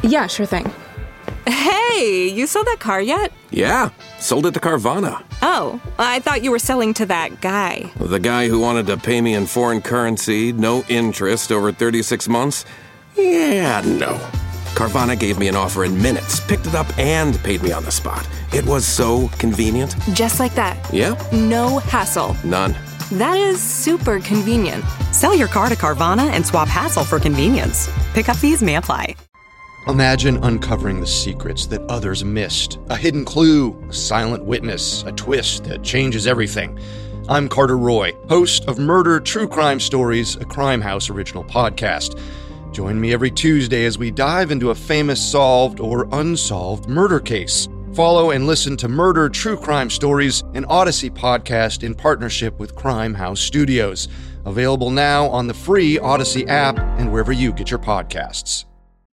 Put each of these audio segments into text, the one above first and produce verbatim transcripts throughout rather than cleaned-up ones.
Yeah, sure thing. Hey, you sold that car yet? Yeah, sold it to Carvana. Oh, I thought you were selling to that guy. The guy who wanted to pay me in foreign currency, no interest, over thirty-six months? Yeah, no. Carvana gave me an offer in minutes, picked it up, and paid me on the spot. It was so convenient. Just like that. Yeah. No hassle. None. That is super convenient. Sell your car to Carvana and swap hassle for convenience. Pickup fees may apply. Imagine uncovering the secrets that others missed. A hidden clue, a silent witness, a twist that changes everything. I'm Carter Roy, host of Murder True Crime Stories, a Crime House original podcast. Join me every Tuesday as we dive into a famous solved or unsolved murder case. Follow and listen to Murder True Crime Stories, an Odyssey podcast in partnership with Crime House Studios. Available now on the free Odyssey app and wherever you get your podcasts.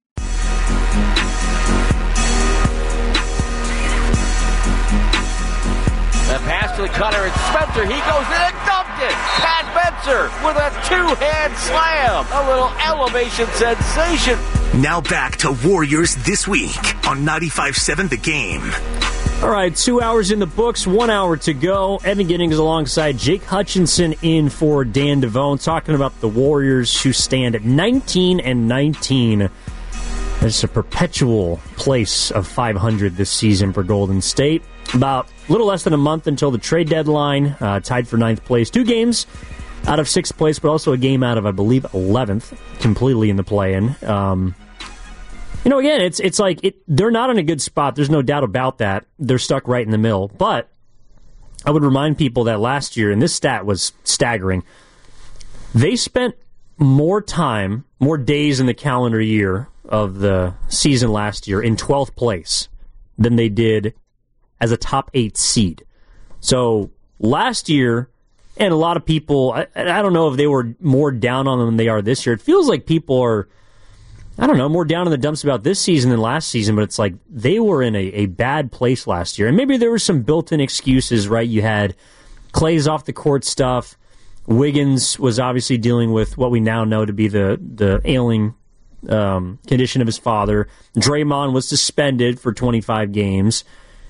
The pass to the cutter, and Spencer, he goes in and dumped it. Pat Spencer with a two-hand slam. A little elevation sensation. Now back to Warriors This Week on ninety-five point seven The Game. All right, two hours in the books, one hour to go. Evan Giddings alongside Jake Hutchinson in for Dan Devone, talking about the Warriors who stand at nineteen and nineteen. It's a perpetual place of five hundred this season for Golden State. About a little less than a month until the trade deadline, uh, tied for ninth place. Two games out of sixth place, but also a game out of, I believe, eleventh, completely in the play-in. Um, you know, again, it's it's like it, they're not in a good spot. There's no doubt about that. They're stuck right in the middle. But I would remind people that last year, and this stat was staggering, they spent more time, more days in the calendar year of the season last year in twelfth place than they did as a top eight seed. So last year, and a lot of people, I, I don't know if they were more down on them than they are this year. It feels like people are, I don't know, more down in the dumps about this season than last season, but it's like they were in a, a bad place last year. And maybe there were some built-in excuses, right? You had Clay's off the court stuff. Wiggins was obviously dealing with what we now know to be the, the ailing um, condition of his father. Draymond was suspended for twenty-five games.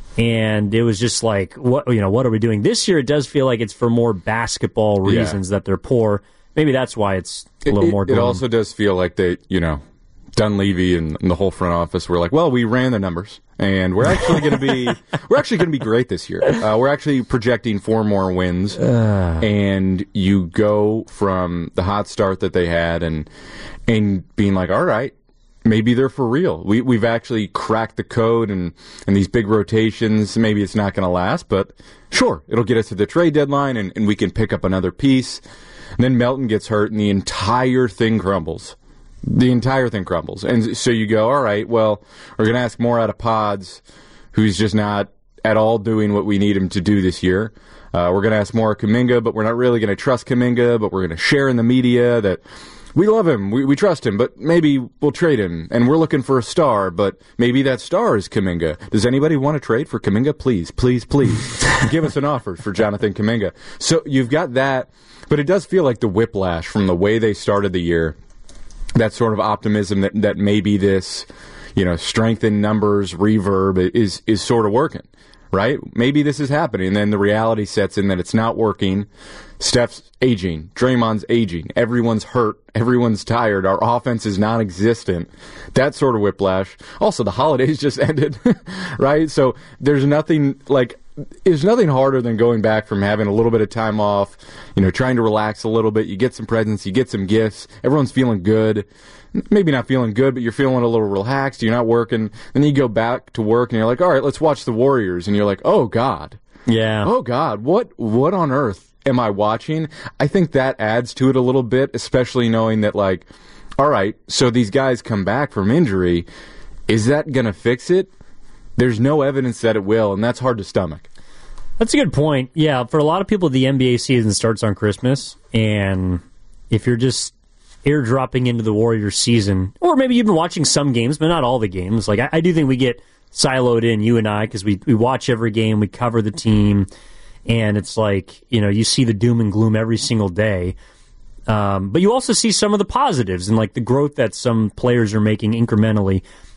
And it was just like, what you know, what are we doing? This year it does feel like it's for more basketball reasons yeah. that they're poor. Maybe that's why it's a little it, more It gloom. also does feel like they, you know, Dunleavy and, and the whole front office were like, well, we ran the numbers, and we're actually going to be we're actually going to be great this year. Uh, we're actually projecting four more wins, uh. and you go from the hot start that they had, and and being like, all right, maybe they're for real. We, we've actually cracked the code, and, and these big rotations, maybe it's not going to last, but sure, it'll get us to the trade deadline, and, and we can pick up another piece. And then Melton gets hurt, and the entire thing crumbles. The entire thing crumbles. And so you go, all right, well, we're going to ask more out of Pods, who's just not at all doing what we need him to do this year. Uh, we're going to ask more of Kuminga, but we're not really going to trust Kuminga, but we're going to share in the media that we love him, we, we trust him, but maybe we'll trade him, and we're looking for a star, but maybe that star is Kuminga. Does anybody want to trade for Kuminga? Please, please, please, give us an offer for Jonathan Kuminga. So you've got that, but it does feel like the whiplash from the way they started the year, that sort of optimism that, that maybe this, you know, strength in numbers, reverb is, is sort of working, right? Maybe this is happening, and then the reality sets in that it's not working. Steph's aging. Draymond's aging. Everyone's hurt. Everyone's tired. Our offense is non-existent. That sort of whiplash. Also, the holidays just ended, right? So there's nothing like there's nothing harder than going back from having a little bit of time off, you know, trying to relax a little bit. You get some presents, you get some gifts. Everyone's feeling good. Maybe not feeling good, but you're feeling a little relaxed. You're not working. Then you go back to work, and you're like, all right, let's watch the Warriors. And you're like, oh, God. Yeah. Oh, God. What, what on earth am I watching? I think that adds to it a little bit, especially knowing that, like, all right, so these guys come back from injury. Is that going to fix it? There's no evidence that it will, and that's hard to stomach. That's a good point. Yeah, for a lot of people, the N B A season starts on Christmas, and if you're just airdropping into the Warriors season, or maybe you've been watching some games, but not all the games. Like I, I do think we get siloed in, you and I, because we, we watch every game, we cover the team, and it's like, you know, you see the doom and gloom every single day. Um, but you also see some of the positives and like the growth that some players are making incrementally.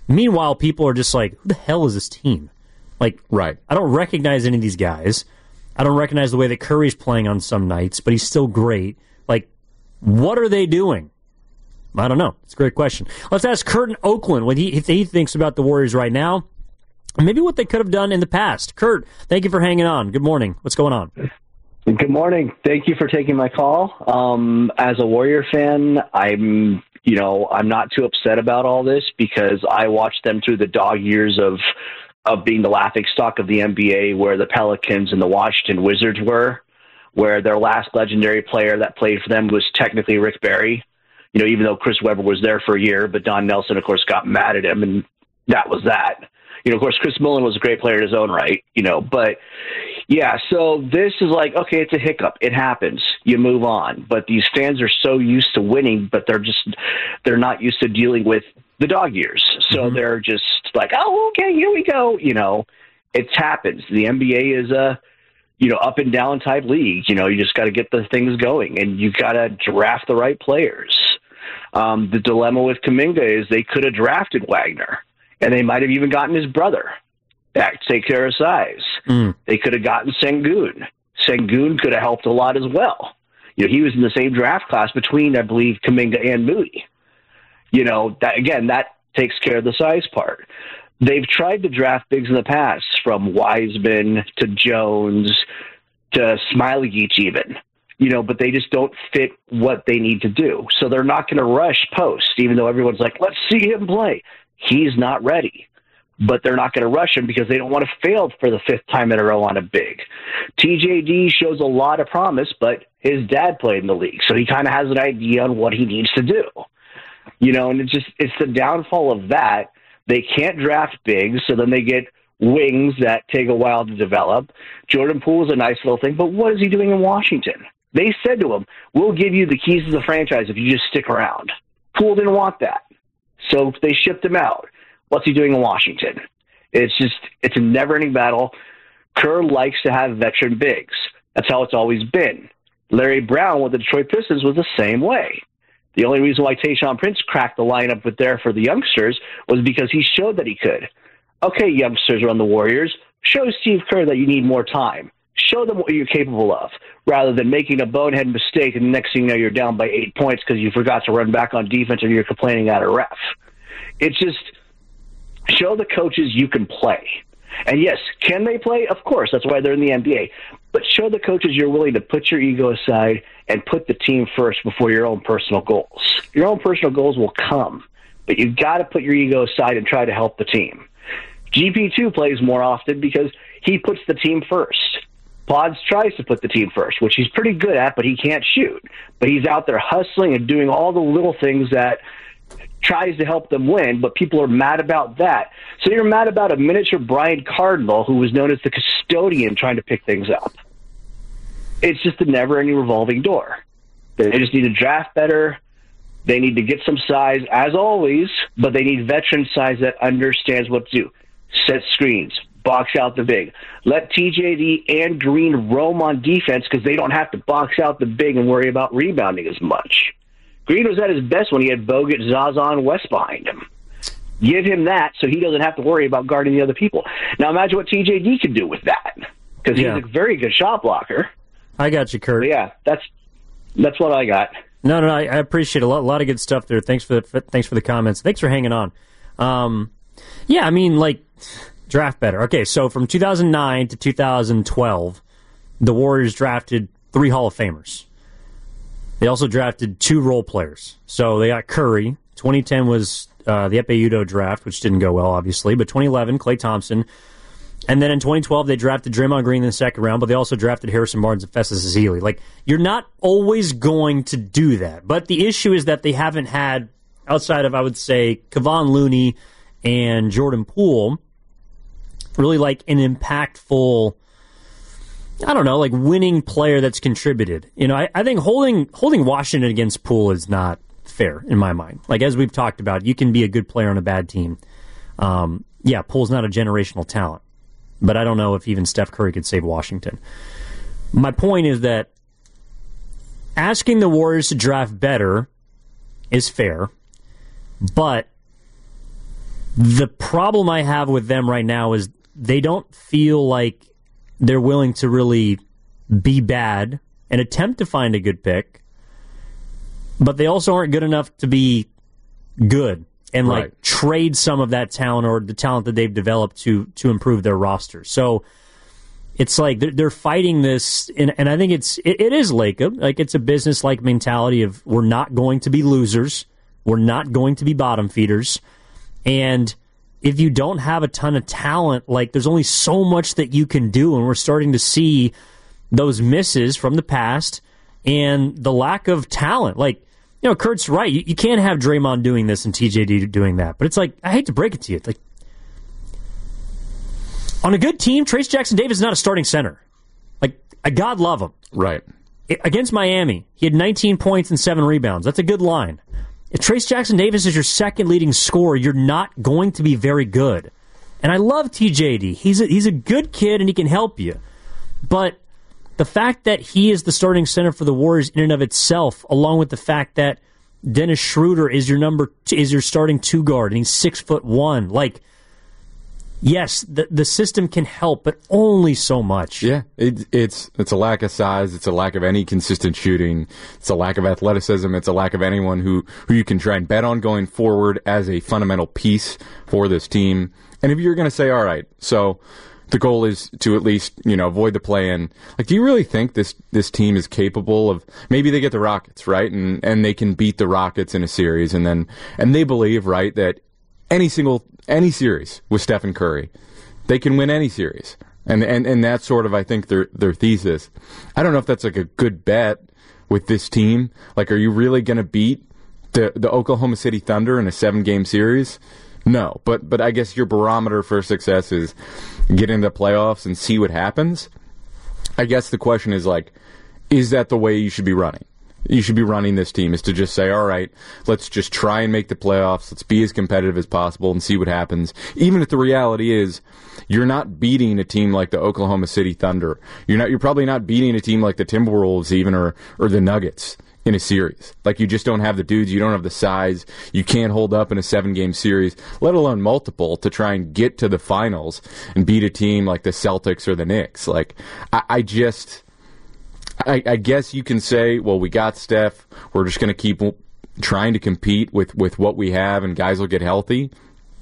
Meanwhile, people are just like, who the hell is this team? Like, right. I don't recognize any of these guys. I don't recognize the way that Curry's playing on some nights, but he's still great. Like, what are they doing? I don't know. It's a great question. Let's ask Kurt in Oakland what he, he thinks about the Warriors right now, and maybe what they could have done in the past. Kurt, thank you for hanging on. Good morning. What's going on? Good morning. Thank you for taking my call. Um, as a Warrior fan, I'm, you know, I'm not too upset about all this because I watched them through the dog years of of being the laughingstock of the N B A, where the Pelicans and the Washington Wizards were, where their last legendary player that played for them was technically Rick Barry. You know, even though Chris Webber was there for a year, but Don Nelson, of course, got mad at him, and that was that. You know, of course, Chris Mullin was a great player in his own right, you know, but yeah, so this is like, okay, it's a hiccup. It happens. You move on. But these fans are so used to winning, but they're just, they're not used to dealing with the dog years. So mm-hmm. they're just like, oh, okay, here we go. You know, it happens. The N B A is a, you know, up and down type league. You know, you just got to get the things going, and you got to draft the right players. Um, the dilemma with Kuminga is they could have drafted Wagner, and they might have even gotten his brother back to take care of size. Mm. They could have gotten Sengun. Sengun could have helped a lot as well. You know, he was in the same draft class between, I believe, Kuminga and Moody. You know, that again, that takes care of the size part. They've tried to draft bigs in the past, from Wiseman to Jones to Smailagic even, you know, but they just don't fit what they need to do. So they're not going to rush Post, even though everyone's like, let's see him play. He's not ready. But they're not going to rush him because they don't want to fail for the fifth time in a row on a big. T J D shows a lot of promise, but his dad played in the league, so he kind of has an idea on what he needs to do. You know, and it's just, it's the downfall of that. They can't draft bigs, so then they get wings that take a while to develop. Jordan Poole is a nice little thing, but what is he doing in Washington? They said to him, we'll give you the keys to the franchise if you just stick around. Poole didn't want that, so they shipped him out. What's he doing in Washington? It's just, it's a never-ending battle. Kerr likes to have veteran bigs. That's how it's always been. Larry Brown with the Detroit Pistons was the same way. The only reason why Tayshaun Prince cracked the lineup with there for the youngsters was because he showed that he could. Okay, youngsters run the Warriors. Show Steve Kerr that you need more time. Show them what you're capable of, rather than making a bonehead mistake and the next thing you know you're down by eight points because you forgot to run back on defense or you're complaining at a ref. It's just, show the coaches you can play. And yes, can they play? Of course, that's why they're in the N B A. But show the coaches you're willing to put your ego aside and put the team first before your own personal goals. Your own personal goals will come, but you got to put your ego aside and try to help the team. G P two plays more often because he puts the team first. Pods tries to put the team first, which he's pretty good at, but he can't shoot. But he's out there hustling and doing all the little things that tries to help them win, but people are mad about that. So you're mad about a miniature Brian Cardinal, who was known as the custodian, trying to pick things up. It's just a never-ending revolving door. They just need to draft better. They need to get some size, as always, but they need veteran size that understands what to do. Set screens, box out the big. Let T J D and Green roam on defense because they don't have to box out the big and worry about rebounding as much. Green was at his best when he had Bogut, Zaza, and West behind him. Give him that so he doesn't have to worry about guarding the other people. Now imagine what T J D could do with that, because he's yeah. a very good shot blocker. I got you, Kurt. But yeah, that's that's what I got. No, no, I, I appreciate it. a lot, a lot of good stuff there. Thanks for the thanks for the comments. Thanks for hanging on. Um, yeah, I mean, like, draft better. Okay, so from two thousand nine to two thousand twelve, the Warriors drafted three Hall of Famers. They also drafted two role players. So they got Curry. twenty ten was uh, the Ekpe Udoh draft, which didn't go well, obviously. But twenty eleven, Klay Thompson. And then in twenty twelve, they drafted Draymond Green in the second round, but they also drafted Harrison Barnes and Festus Ezeli. Like, you're not always going to do that. But the issue is that they haven't had, outside of, I would say, Kevon Looney and Jordan Poole, really like an impactful, I don't know, like winning player that's contributed. You know, I, I think holding holding Washington against Poole is not fair in my mind. Like, as we've talked about, you can be a good player on a bad team. Um, yeah, Poole's not a generational talent, but I don't know if even Steph Curry could save Washington. My point is that asking the Warriors to draft better is fair, but The problem I have with them right now is they don't feel like they're willing to really be bad and attempt to find a good pick, but they also aren't good enough to be good and like Right. trade some of that talent or the talent that they've developed to to improve their roster. So it's like they're, they're fighting this, and, and I think it's it, it is Lacob. Like it's a business like mentality of we're not going to be losers, we're not going to be bottom feeders, and if you don't have a ton of talent, like there's only so much that you can do, and we're starting to see those misses from the past and the lack of talent. Like, you know, Kurt's right. You, you can't have Draymond doing this and T J D doing that. But it's like, I hate to break it to you. It's like, on a good team, Trace Jackson Davis is not a starting center. Like, I God love him. Right. Against Miami, he had nineteen points and seven rebounds. That's a good line. If Trace Jackson Davis is your second leading scorer, you're not going to be very good. And I love T J D. He's a, he's a good kid and he can help you. But the fact that he is the starting center for the Warriors in and of itself, along with the fact that Dennis Schroeder is your number two, is your starting two guard and he's six foot one, like, yes, the the system can help, but only so much. Yeah, it, it's it's a lack of size. It's a lack of any consistent shooting. It's a lack of athleticism. It's a lack of anyone who, who you can try and bet on going forward as a fundamental piece for this team. And if you're going to say, all right, so the goal is to at least, you know, avoid the play-in. Like, do you really think this this team is capable of, maybe they get the Rockets, right, and and they can beat the Rockets in a series, and then and they believe, right, that any single any series with Stephen Curry, they can win any series, and and and that's sort of, I think, their their thesis. I don't know if that's like a good bet with this team. Like, are you really going to beat the the Oklahoma City Thunder in a seven game series? No, but but I guess your barometer for success is get into the playoffs and see what happens. I guess the question is, like, is that the way you should be running? You should be running this team, is to just say, all right, let's just try and make the playoffs. Let's be as competitive as possible and see what happens. Even if the reality is you're not beating a team like the Oklahoma City Thunder. You're not. You're probably not beating a team like the Timberwolves even, or or the Nuggets in a series. Like, you just don't have the dudes, you don't have the size, you can't hold up in a seven-game series, let alone multiple, to try and get to the finals and beat a team like the Celtics or the Knicks. Like, I, I just... I, I guess you can say, well, we got Steph, we're just going to keep trying to compete with, with what we have, and guys will get healthy.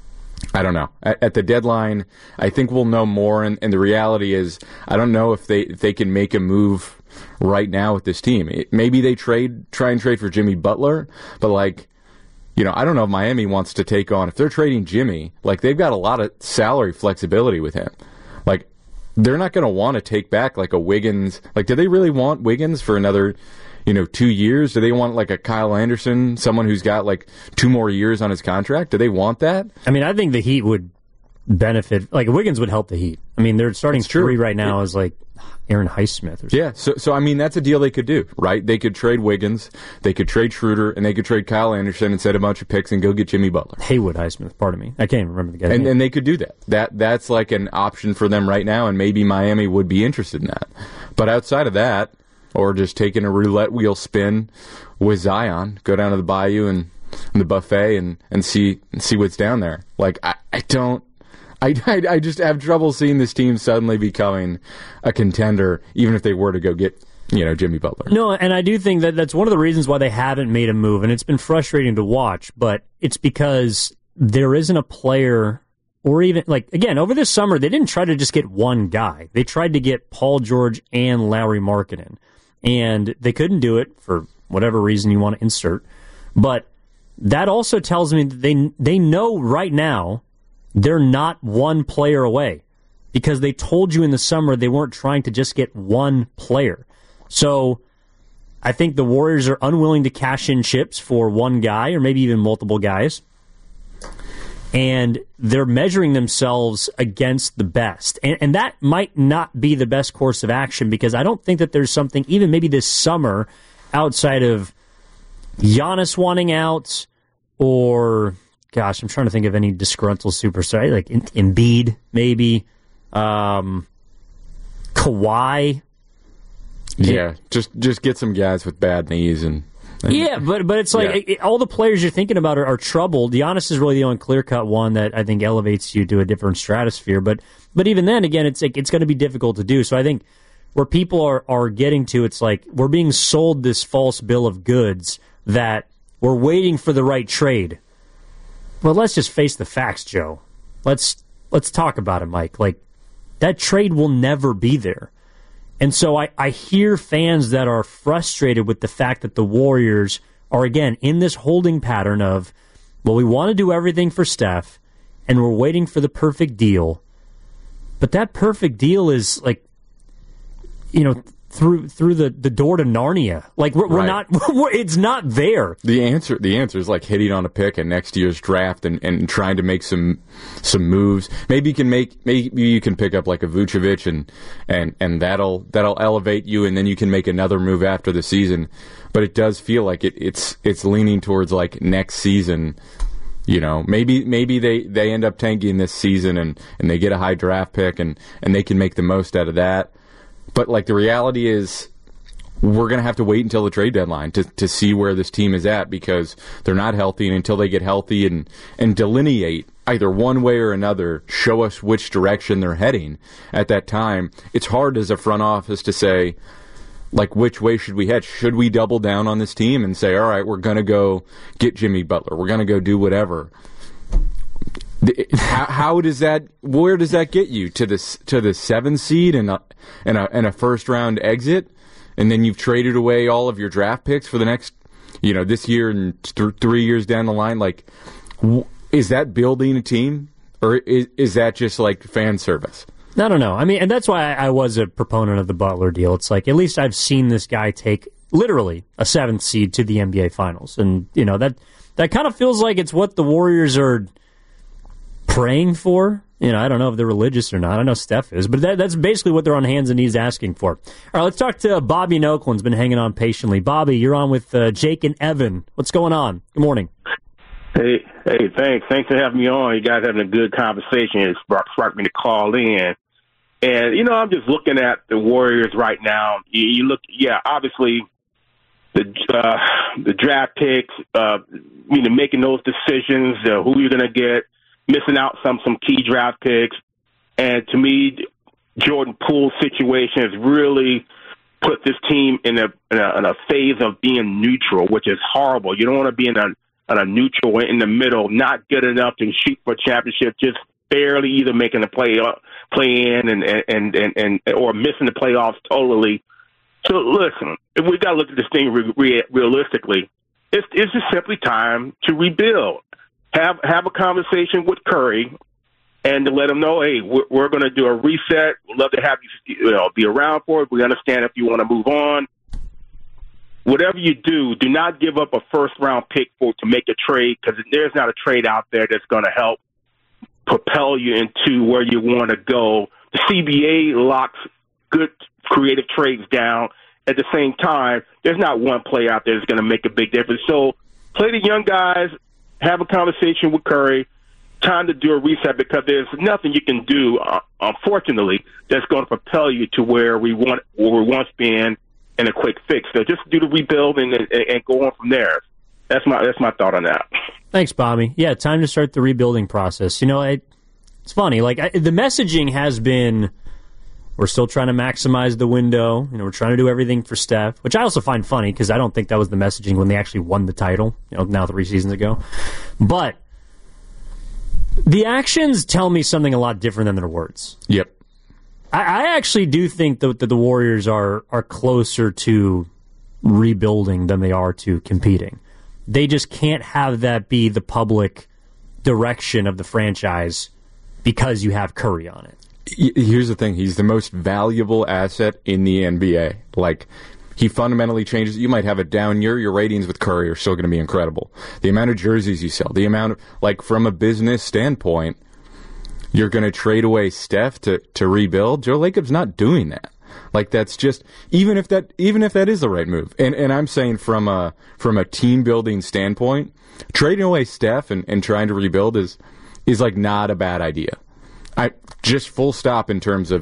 I don't know. At, at the deadline, I think we'll know more, and, and the reality is, I don't know if they if they can make a move right now with this team. It, maybe they trade, try and trade for Jimmy Butler, but, like, you know, I don't know if Miami wants to take on, if they're trading Jimmy, like, they've got a lot of salary flexibility with him. Like, they're not going to want to take back, like, a Wiggins. Like, do they really want Wiggins for another, you know, two years? Do they want, like, a Kyle Anderson, someone who's got, like, two more years on his contract? Do they want that? I mean, I think the Heat would benefit. Like, Wiggins would help the Heat. I mean, they're starting three right now is, like, Aaron Highsmith or something. Yeah, so, so, I mean, that's a deal they could do, right? They could trade Wiggins, they could trade Schroeder, and they could trade Kyle Anderson and set a bunch of picks and go get Jimmy Butler. Haywood Highsmith, pardon me. I can't even remember the guy's and, name. And they could do that. That That's like an option for them right now, and maybe Miami would be interested in that. But outside of that, or just taking a roulette wheel spin with Zion, go down to the Bayou and, and the buffet and, and see and see what's down there. Like, I, I don't... I, I, I just have trouble seeing this team suddenly becoming a contender, even if they were to go get, you know, Jimmy Butler. No, and I do think that that's one of the reasons why they haven't made a move, and it's been frustrating to watch, but it's because there isn't a player, or even, like, again, over this summer, they didn't try to just get one guy. They tried to get Paul George and Lauri Markkanen, and they couldn't do it for whatever reason you want to insert, but that also tells me that they they know right now they're not one player away, because they told you in the summer they weren't trying to just get one player. So I think the Warriors are unwilling to cash in chips for one guy or maybe even multiple guys. And they're measuring themselves against the best. And, and that might not be the best course of action, because I don't think that there's something, even maybe this summer, outside of Giannis wanting out or... Gosh, I'm trying to think of any disgruntled superstar. Like Embiid, maybe. Um, Kawhi. Yeah, just just get some guys with bad knees and Yeah, but but it's like yeah. it, all the players you're thinking about are, are troubled. Giannis is really the only clear-cut one that I think elevates you to a different stratosphere. But but even then, again, it's like, it's going to be difficult to do. So I think where people are, are getting to, it's like we're being sold this false bill of goods that we're waiting for the right trade. Well, let's just face the facts, Joe. Let's let's talk about it, Mike. Like, that trade will never be there. And so I, I hear fans that are frustrated with the fact that the Warriors are, again, in this holding pattern of, well, we want to do everything for Steph, and we're waiting for the perfect deal. But that perfect deal is, like, you know, through through the, the door to Narnia. Like, we're, we're right. not, we're, it's not there. The answer the answer is like hitting on a pick in next year's draft and, and trying to make some some moves. Maybe you can make maybe you can pick up like a Vucevic and and, and that'll that'll elevate you, and then you can make another move after the season. But it does feel like it, it's it's leaning towards like next season. You know, maybe maybe they, they end up tanking this season and, and they get a high draft pick and, and they can make the most out of that. But, like, the reality is we're going to have to wait until the trade deadline to, to see where this team is at, because they're not healthy, and until they get healthy and, and delineate either one way or another, show us which direction they're heading at that time, it's hard as a front office to say, like, which way should we head? Should we double down on this team and say, all right, we're going to go get Jimmy Butler, we're going to go do whatever? How, how does that? Where does that get you to this to the seventh seed and a and a and a first round exit, and then you've traded away all of your draft picks for the next, you know, this year and th- three years down the line? Like, w- is that building a team, or is is that just like fan service? I don't know. I mean, and that's why I was a proponent of the Butler deal. It's like, at least I've seen this guy take literally a seventh seed to the N B A Finals, and you know that that kind of feels like it's what the Warriors are praying for. You know, I don't know if they're religious or not. I know Steph is, but that, that's basically what they're on hands and knees asking for. All right, let's talk to Bobby in Oakland's been hanging on patiently. Bobby, you're on with uh, Jake and Evan. What's going on? Good morning. Hey, hey, thanks. Thanks for having me on. You guys having a good conversation. It sparked, sparked me to call in. And, you know, I'm just looking at the Warriors right now. You, you look, yeah, obviously the uh, the draft picks, uh, you know, making those decisions, uh, who you're going to get, missing out some some key draft picks. And to me, Jordan Poole's situation has really put this team in a, in a in a phase of being neutral, which is horrible. You don't want to be in a, in a neutral in the middle, not good enough to shoot for a championship, just barely either making the play play in and and, and, and or missing the playoffs totally. So listen, we got to look at this thing re- re- realistically. It's it's just simply time to rebuild. Have have a conversation with Curry, and to let him know, hey, we're, we're going to do a reset. We'd love to have you, you know, be around for it. We understand if you want to move on. Whatever you do, do not give up a first round pick for to make a trade, because there's not a trade out there that's going to help propel you into where you want to go. The C B A locks good creative trades down. At the same time, there's not one play out there that's going to make a big difference. So play the young guys. Have a conversation with Curry. Time to do a reset, because there's nothing you can do, uh, unfortunately, that's going to propel you to where we want, where we once been in a quick fix. So just do the rebuilding and, and, and go on from there. That's my that's my thought on that. Thanks, Bobby. Yeah, time to start the rebuilding process. You know, it, it's funny. Like I, the messaging has been, we're still trying to maximize the window. You know, we're trying to do everything for Steph, which I also find funny because I don't think that was the messaging when they actually won the title, you know, now three seasons ago. But the actions tell me something a lot different than their words. Yep. I, I actually do think that, that the Warriors are are closer to rebuilding than they are to competing. They just can't have that be the public direction of the franchise because you have Curry on it. Here's the thing. He's the most valuable asset in the N B A. Like, he fundamentally changes. You might have a down year. Your ratings with Curry are still going to be incredible. The amount of jerseys you sell, the amount of, like, from a business standpoint, you're going to trade away Steph to, to rebuild. Joe Lacob's not doing that. Like, that's just, even if that even if that is the right move. And and I'm saying from a from a team building standpoint, trading away Steph and, and trying to rebuild is is like not a bad idea. I just full stop in terms of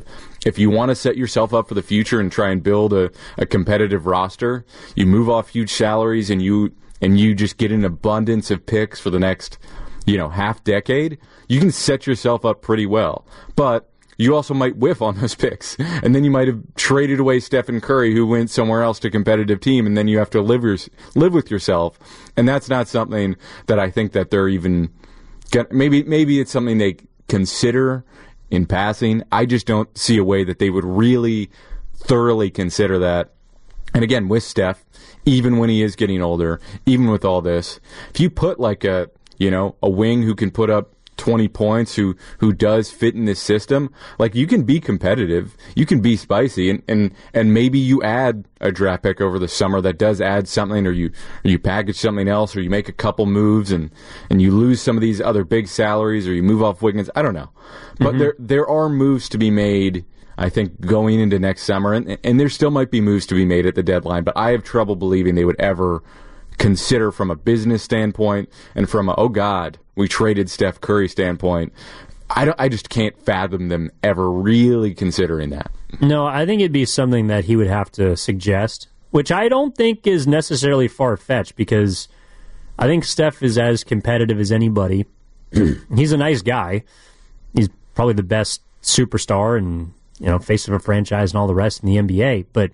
if you want to set yourself up for the future and try and build a, a competitive roster, you move off huge salaries and you and you just get an abundance of picks for the next, you know, half decade, you can set yourself up pretty well. But you also might whiff on those picks. And then you might have traded away Stephen Curry, who went somewhere else to a competitive team, and then you have to live your, live with yourself. And that's not something that I think that they're even get, maybe maybe it's something they consider in passing. I just don't see a way that they would really thoroughly consider that. And again, with Steph, even when he is getting older, even with all this, if you put like a, you know, a wing who can put up twenty points, who who does fit in this system, like, you can be competitive, you can be spicy, and, and, and maybe you add a draft pick over the summer that does add something, or you or you package something else, or you make a couple moves and, and you lose some of these other big salaries, or you move off Wiggins. I don't know. But mm-hmm. there there are moves to be made, I think, going into next summer, and and there still might be moves to be made at the deadline, but I have trouble believing they would ever consider from a business standpoint and from a, oh God, we traded Steph Curry standpoint. I, don't, I just can't fathom them ever really considering that. No, I think it'd be something that he would have to suggest, which I don't think is necessarily far-fetched, because I think Steph is as competitive as anybody. He's a nice guy. He's probably the best superstar and, you know, face of a franchise and all the rest in the N B A, but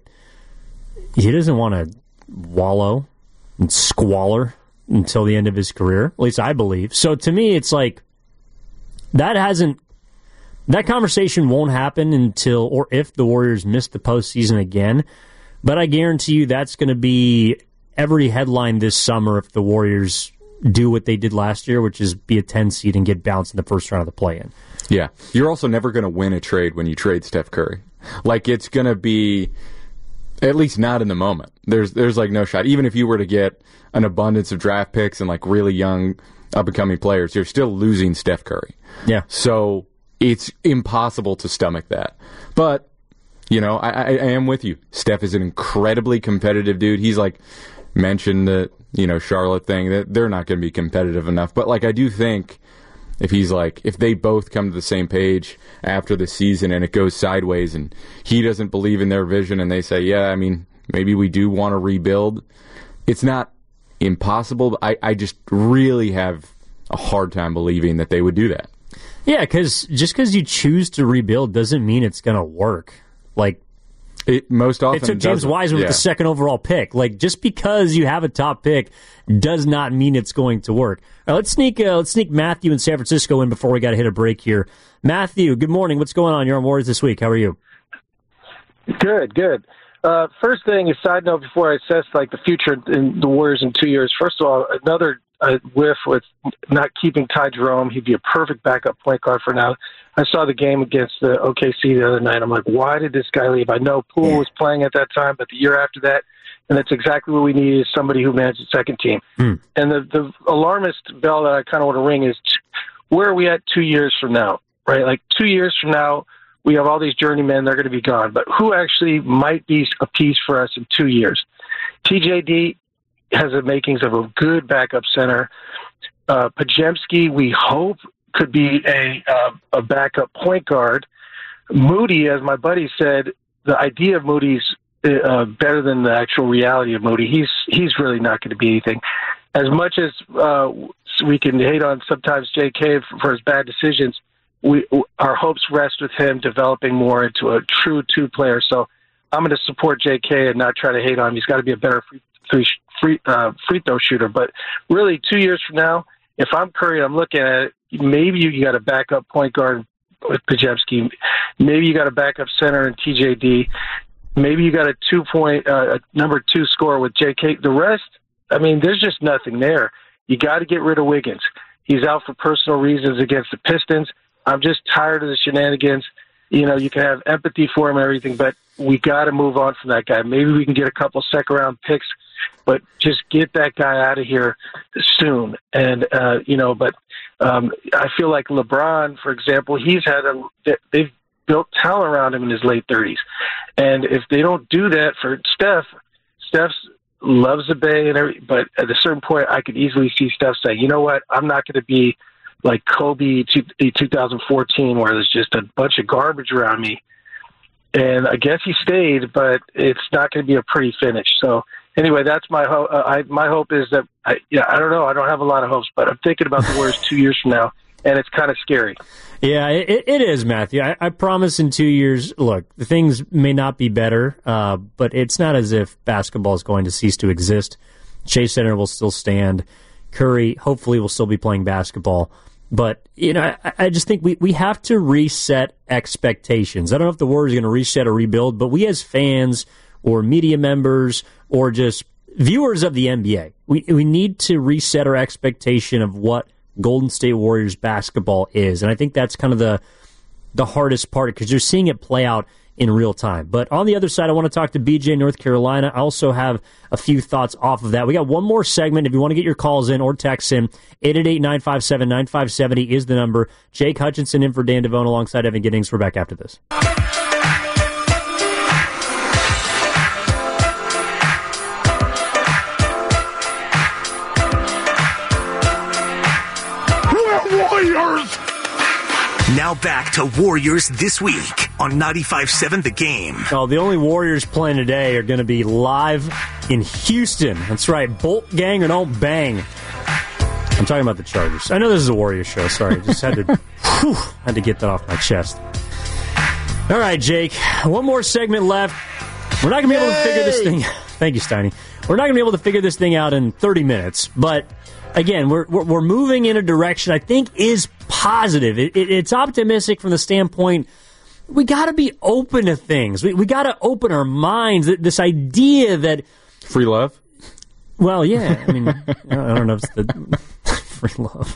he doesn't want to wallow and squalor until the end of his career. At least I believe. So to me, it's like that hasn't that conversation won't happen until or if the Warriors miss the postseason again. But I guarantee you that's going to be every headline this summer if the Warriors do what they did last year, which is be a ten seed and get bounced in the first round of the play-in. Yeah. You're also never going to win a trade when you trade Steph Curry. Like, it's going to be, at least not in the moment. There's there's like no shot. Even if you were to get an abundance of draft picks and like really young up-and-coming players, you're still losing Steph Curry. Yeah. So it's impossible to stomach that. But, you know, I, I, I am with you. Steph is an incredibly competitive dude. He's like mentioned the, you know, Charlotte thing, that they're not going to be competitive enough. But like, I do think if he's like, if they both come to the same page after the season and it goes sideways and he doesn't believe in their vision and they say, yeah, I mean, maybe we do want to rebuild, it's not impossible, but I, I just really have a hard time believing that they would do that. Yeah, because just because you choose to rebuild doesn't mean it's going to work. Like, it most often it took James doesn't. Wiseman Yeah. with the second overall pick. Like, just because you have a top pick does not mean it's going to work. All right, let's sneak uh, let's sneak Matthew in San Francisco in before we got to hit a break here. Matthew, good morning. What's going on? You're on Warriors This Week. How are you? Good, good. Uh, first thing, a side note before I assess like the future in the Warriors in two years. First of all, another uh, whiff with not keeping Ty Jerome. He'd be a perfect backup point guard for now. I saw the game against the O K C the other night. I'm like, why did this guy leave? I know Poole was playing at that time, but the year after that, and that's exactly what we need, is somebody who manages the second team. Hmm. And the, the alarmist bell that I kind of want to ring is, where are we at two years from now, right? Like two years from now, we have all these journeymen, they're going to be gone. But who actually might be a piece for us in two years? T J D has the makings of a good backup center. Uh, Podziemski, we hope, could be a uh, a backup point guard. Moody, as my buddy said, the idea of Moody's uh, better than the actual reality of Moody. He's he's really not going to be anything. As much as uh, we can hate on sometimes J K for, for his bad decisions, we our hopes rest with him developing more into a true two player. So I'm going to support J K and not try to hate on him. He's got to be a better free free free, uh, free throw shooter. But really, two years from now, if I'm Curry, I'm looking at it. Maybe you got a backup point guard with Podziemski. Maybe you got a backup center in T J D. Maybe you got a two point, uh, a number two scorer with J K. The rest, I mean, there's just nothing there. You got to get rid of Wiggins. He's out for personal reasons against the Pistons. I'm just tired of the shenanigans. You know, you can have empathy for him and everything, but we got to move on from that guy. Maybe we can get a couple second round picks, but just get that guy out of here soon. And, uh, you know, but um, I feel like LeBron, for example, he's had a, they've built talent around him in his late thirties. And if they don't do that for Steph, Steph loves the Bay and every, but at a certain point, I could easily see Steph saying, you know what, I'm not going to be like Kobe two thousand fourteen, where there's just a bunch of garbage around me. and I guess he stayed, but it's not going to be a pretty finish. So anyway, that's my hope. Uh, I, my hope is that, I, yeah, I don't know. I don't have a lot of hopes, but I'm thinking about the Warriors two years from now, and it's kind of scary. Yeah, it, it is, Matthew. I, I promise in two years, look, things may not be better, uh, but it's not as if basketball is going to cease to exist. Chase Center will still stand. Curry hopefully will still be playing basketball. But, you know, I, I just think we, we have to reset expectations. I don't know if the Warriors are going to reset or rebuild, but we as fans or media members or just viewers of the N B A, we we need to reset our expectation of what Golden State Warriors basketball is. And I think that's kind of the the hardest part because you're seeing it play out in real time. But on the other side, I want to talk to B J in North Carolina. I also have a few thoughts off of that. We got one more segment. If you want to get your calls in or texts in, eight eight eight, nine five seven, nine five seven zero is the number. Jake Hutchinson in for Dan Devone alongside Evan Giddings. We're back after this. Warriors! Now back to Warriors This Week on ninety-five seven The Game. Oh, the only Warriors playing today are going to be live in Houston. That's right. Bolt gang or don't bang. I'm talking about the Chargers. I know this is a Warriors show. Sorry. Just had to whew, had to get that off my chest. All right, Jake. One more segment left. We're not going to be able to figure this thing out. Thank you, Steiny. We're not going to be able to figure this thing out in thirty minutes, but again, we're, we're we're moving in a direction I think is positive. It, it, it's optimistic from the standpoint we got to be open to things. We we got to open our minds. This idea that free love. Well, yeah. I mean, I don't know if it's the free love.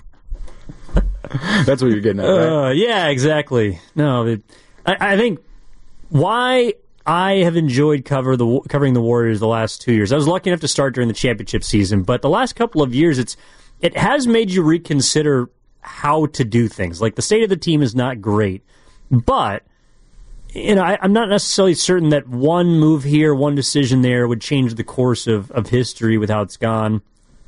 That's what you're getting at, right? Uh, yeah, exactly. No, it, I, I think why I have enjoyed cover the covering the Warriors the last two years. I was lucky enough to start during the championship season, but the last couple of years, it's it has made you reconsider how to do things. Like the state of the team is not great, but you know I, I'm not necessarily certain that one move here, one decision there would change the course of, of history with how it's gone.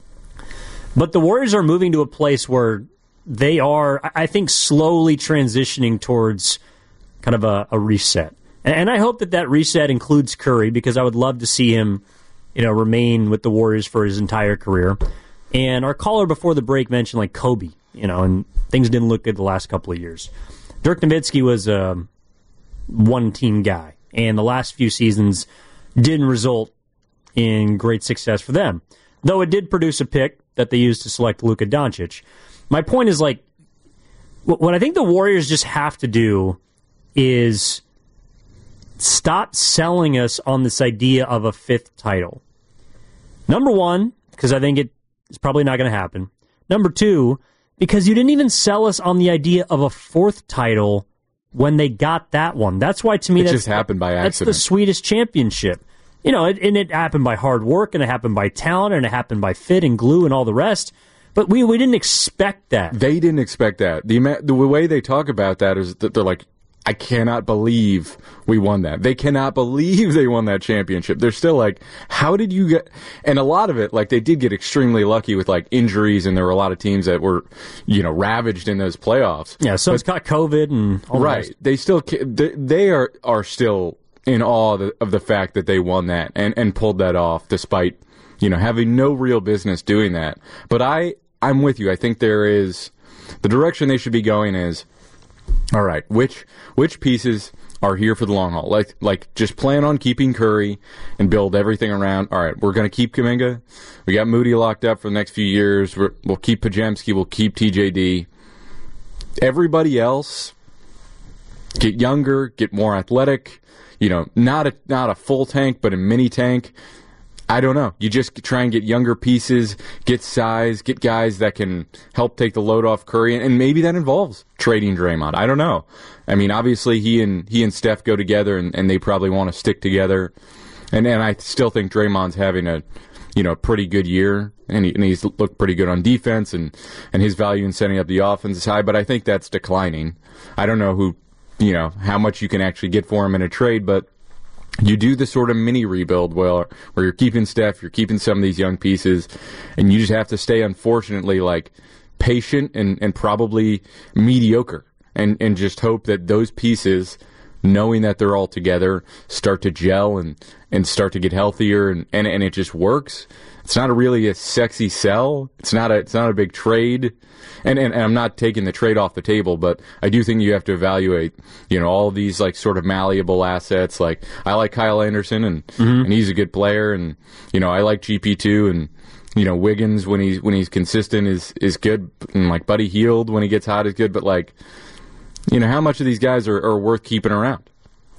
But the Warriors are moving to a place where they are, I think, slowly transitioning towards kind of a, a reset. And I hope that that reset includes Curry because I would love to see him, you know, remain with the Warriors for his entire career. And our caller before the break mentioned like Kobe, you know, and things didn't look good the last couple of years. Dirk Nowitzki was a one-team guy, and the last few seasons didn't result in great success for them, though it did produce a pick that they used to select Luka Doncic. My point is, like, what I think the Warriors just have to do is stop selling us on this idea of a fifth title. Number one, because I think it's probably not going to happen. Number two, because you didn't even sell us on the idea of a fourth title when they got that one. That's why, to me, it that's, just happened by accident. That's the sweetest championship. You know, it, and it happened by hard work, and it happened by talent, and it happened by fit and glue and all the rest. But we we didn't expect that. They didn't expect that. The the way they talk about that is that they're like, I cannot believe we won that. They cannot believe they won that championship. They're still like, how did you get... And a lot of it, like, they did get extremely lucky with, like, injuries, and there were a lot of teams that were, you know, ravaged in those playoffs. Yeah, so it's got COVID and all right. that. They still... They, they are, are still in awe of the, of the fact that they won that and, and pulled that off despite, you know, having no real business doing that. But I, I'm with you. I think there is... The direction they should be going is... All right, which which pieces are here for the long haul? Like, like just plan on keeping Curry and build everything around. All right, we're going to keep Kuminga. We got Moody locked up for the next few years. We're, we'll keep Podziemski. We'll keep T J D. Everybody else, get younger, get more athletic. You know, not a not a full tank, but a mini tank. I don't know. You just try and get younger pieces, get size, get guys that can help take the load off Curry, and maybe that involves trading Draymond. I don't know. I mean, obviously he and he and Steph go together, and, and they probably want to stick together. And and I still think Draymond's having a, you know, pretty good year, and, he, and he's looked pretty good on defense, and, and his value in setting up the offense is high. But I think that's declining. I don't know who, you know, how much you can actually get for him in a trade, but. You do the sort of mini rebuild where, where you're keeping Steph, you're keeping some of these young pieces, and you just have to stay, unfortunately, like patient and, and probably mediocre, and, and just hope that those pieces knowing that they're all together, start to gel and, and start to get healthier, and, and, and it just works. It's not a really a sexy sell. It's not a it's not a big trade, and, and and I'm not taking the trade off the table, but I do think you have to evaluate, you know, all of these like sort of malleable assets. Like I like Kyle Anderson, and mm-hmm. and he's a good player, and you know I like G P two, and you know Wiggins when he's when he's consistent is is good, and like Buddy Hield when he gets hot is good, but like you know how much of these guys are, are worth keeping around?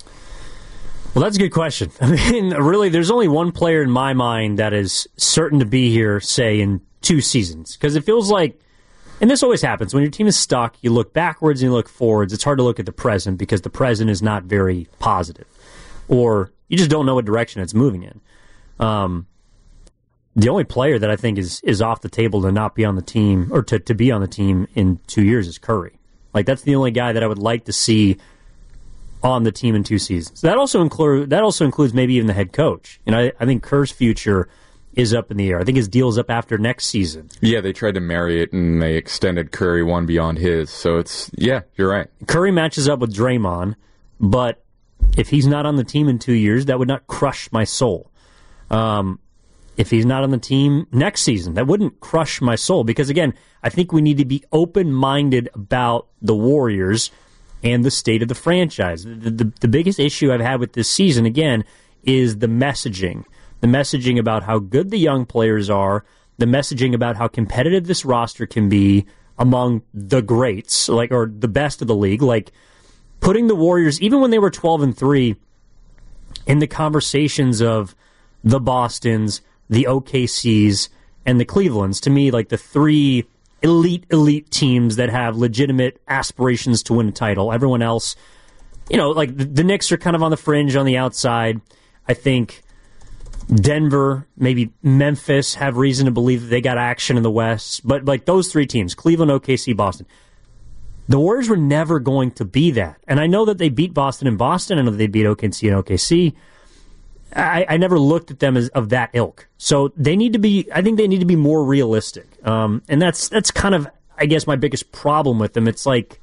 Well, that's a good question. I mean, really, there's only one player in my mind that is certain to be here, say, in two seasons. Because it feels like, and this always happens, when your team is stuck, you look backwards and you look forwards. It's hard to look at the present because the present is not very positive. Or you just don't know what direction it's moving in. Um, the only player that I think is, is off the table to not be on the team, or to, to be on the team in two years is Curry. Like, that's the only guy that I would like to see on the team in two seasons. That also include that also includes maybe even the head coach. You know, I, I think Kerr's future is up in the air. I think his deal's up after next season. Yeah, they tried to marry it and they extended Curry one beyond his. So it's yeah, you're right. Curry matches up with Draymond, but if he's not on the team in two years, that would not crush my soul. Um, if he's not on the team next season, that wouldn't crush my soul because again, I think we need to be open-minded about the Warriors and the state of the franchise. The, the, the biggest issue I've had with this season, again, is the messaging. The messaging about how good the young players are, the messaging about how competitive this roster can be among the greats, like or the best of the league. Like putting the Warriors, even when they were twelve and three, in the conversations of the Bostons, the O K Cs, and the Clevelands, to me, like the three elite, elite teams that have legitimate aspirations to win a title. Everyone else, you know, like the, the Knicks are kind of on the fringe, on the outside. I think Denver, maybe Memphis have reason to believe that they got action in the West. But like those three teams, Cleveland, O K C, Boston, the Warriors were never going to be that. And I know that they beat Boston in Boston. I know that they beat O K C and O K C. I, I never looked at them as of that ilk. So they need to be, I think they need to be more realistic. Um, and that's that's kind of, I guess, my biggest problem with them. It's like,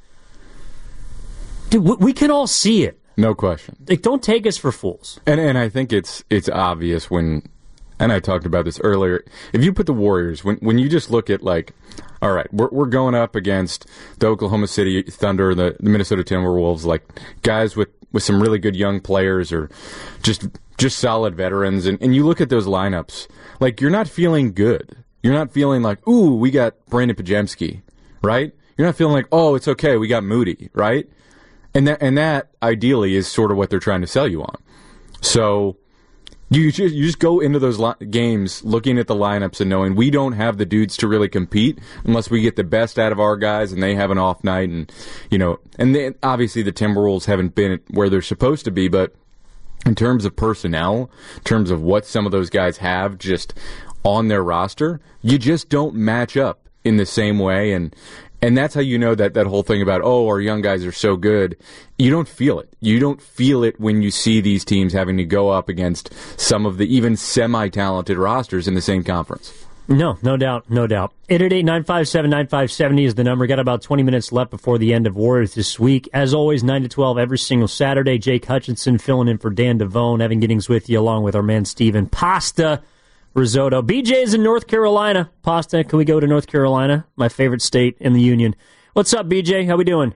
dude, we, we can all see it. No question. Like, don't take us for fools. And and I think it's it's obvious when, and I talked about this earlier, if you put the Warriors, when when you just look at like, all right, we're we're going up against the Oklahoma City Thunder, the, the Minnesota Timberwolves, like guys with, with some really good young players or just just solid veterans, and, and you look at those lineups, like you're not feeling good. You're not feeling like, ooh, we got Brandon Podziemski, right? You're not feeling like, oh, it's okay, we got Moody, right? And that and that ideally is sort of what they're trying to sell you on. So you just you just go into those li- games looking at the lineups and knowing we don't have the dudes to really compete unless we get the best out of our guys and they have an off night, and you know, and they, obviously the Timberwolves haven't been where they're supposed to be, but in terms of personnel, in terms of what some of those guys have just on their roster, you just don't match up in the same way. And and that's how you know that that whole thing about, oh, our young guys are so good. You don't feel it. You don't feel it when you see these teams having to go up against some of the even semi-talented rosters in the same conference. No, no doubt, no doubt. eight eight eight, nine five seven, nine five seven zero is the number. Got about twenty minutes left before the end of Warriors this week. As always, nine to twelve every single Saturday. Jake Hutchinson filling in for Dan Devone. Evan Giddings with you, along with our man Steven Pasta Risotto. B J's in North Carolina. Pasta, can we go to North Carolina? My favorite state in the Union. What's up, B J? How we doing?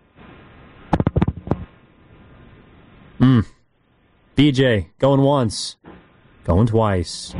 Mm. B J, going once. Going twice.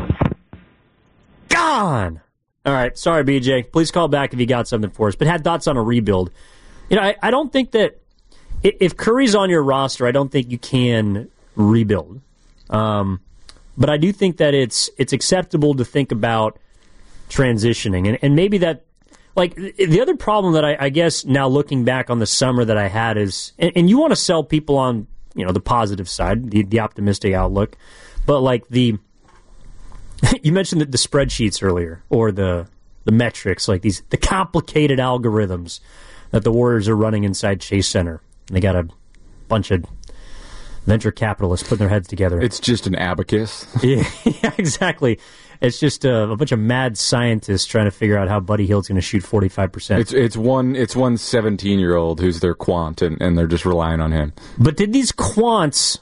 Gone! All right, sorry, B J. Please call back if you got something for us. But had thoughts on a rebuild. You know, I, I don't think that if Curry's on your roster, I don't think you can rebuild. Um, but I do think that it's it's acceptable to think about transitioning. And, and maybe that, like, the other problem that I, I guess now looking back on the summer that I had is, and, and you want to sell people on, you know, the positive side, the, the optimistic outlook, but like the, you mentioned the, the spreadsheets earlier, or the the metrics, like these the complicated algorithms that the Warriors are running inside Chase Center. And they got a bunch of venture capitalists putting their heads together. It's just an abacus. yeah, yeah, exactly. It's just a, a bunch of mad scientists trying to figure out how Buddy Hield's going to shoot forty-five percent. It's it's one it's one seventeen-year-old who's their quant, and, and they're just relying on him. But did these quants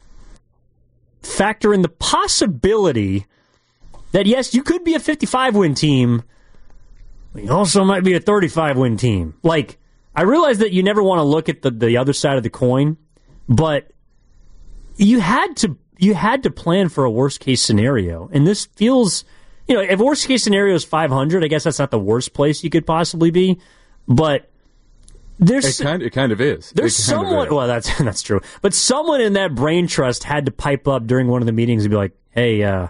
factor in the possibility that, yes, you could be a fifty-five win team, but you also might be a thirty-five win team? Like, I realize that you never want to look at the, the other side of the coin, but you had to you had to plan for a worst-case scenario. And this feels, you know, if worst-case scenario is five hundred, I guess that's not the worst place you could possibly be, but there's... It kind, it kind of is. There's It kind of someone... is. Well, that's that's true. But someone in that brain trust had to pipe up during one of the meetings and be like, hey, uh,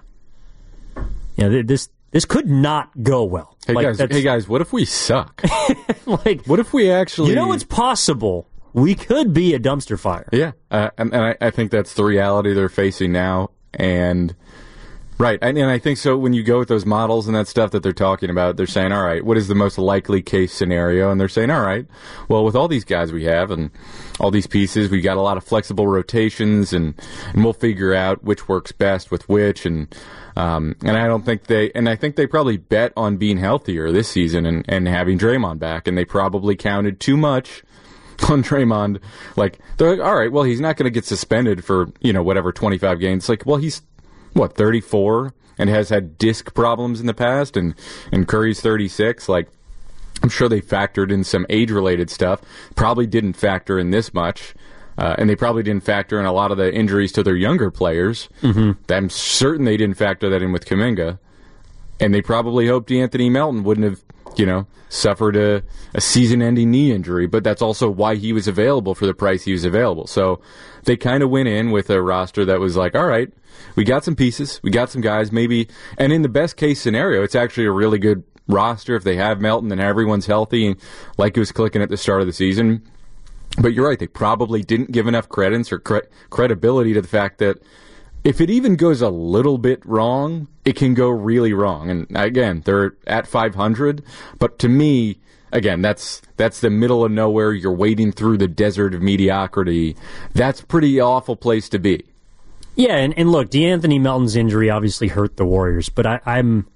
you know, this this could not go well. Hey, like, guys, hey guys, what if we suck? like, what if we actually... You know what's possible? We could be a dumpster fire. Yeah, uh, and, and I, I think that's the reality they're facing now. And right, and, and I think so. When you go with those models and that stuff that they're talking about, they're saying, "All right, what is the most likely case scenario?" And they're saying, "All right, well, with all these guys we have and all these pieces, we got a lot of flexible rotations, and, and we'll figure out which works best with which." And um, and I don't think they, and I think they probably bet on being healthier this season and, and having Draymond back, and they probably counted too much on Draymond. Like, they're like, all right, well, he's not going to get suspended for, you know, whatever, twenty-five games. Like, well, he's, what, thirty-four and has had disc problems in the past, and, and Curry's thirty-six. Like, I'm sure they factored in some age-related stuff. Probably didn't factor in this much. Uh, and they probably didn't factor in a lot of the injuries to their younger players. Mm-hmm. I'm certain they didn't factor that in with Kuminga. And they probably hoped Anthony Melton wouldn't have, you know, suffered a, a season-ending knee injury, but that's also why he was available for the price he was available. So they kind of went in with a roster that was like, all right, we got some pieces, we got some guys, maybe, and in the best-case scenario, it's actually a really good roster if they have Melton and everyone's healthy, and like it was clicking at the start of the season. But you're right, they probably didn't give enough credence or cre- credibility to the fact that if it even goes a little bit wrong, it can go really wrong. And again, they're at five hundred, but to me, again, that's that's the middle of nowhere. You're wading through the desert of mediocrity. That's a pretty awful place to be. Yeah, and, and look, DeAnthony Melton's injury obviously hurt the Warriors, but I, I'm,